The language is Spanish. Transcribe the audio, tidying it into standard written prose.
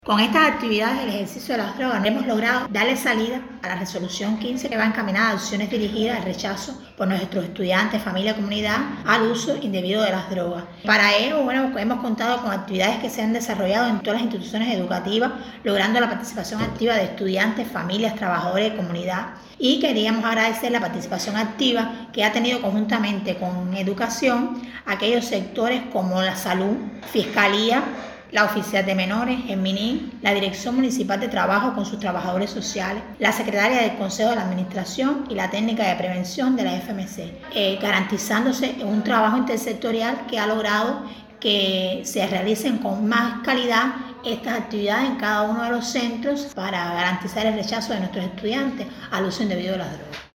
Con estas actividades del ejercicio de las drogas hemos logrado darle salida a la resolución 15 que va encaminada a acciones dirigidas al rechazo por nuestros estudiantes, familia y comunidad al uso indebido de las drogas. Para ello, hemos contado con actividades que se han desarrollado en todas las instituciones educativas, logrando la participación activa de estudiantes, familias, trabajadores y comunidad. Y queríamos agradecer la participación activa que ha tenido conjuntamente con educación aquellos sectores como la salud, fiscalía, la Oficial de Menores, el MININ, la Dirección Municipal de Trabajo con sus trabajadores sociales, la Secretaria del Consejo de la Administración y la Técnica de Prevención de la FMC, garantizándose un trabajo intersectorial que ha logrado que se realicen con más calidad estas actividades en cada uno de los centros para garantizar el rechazo de nuestros estudiantes al uso indebido de las drogas.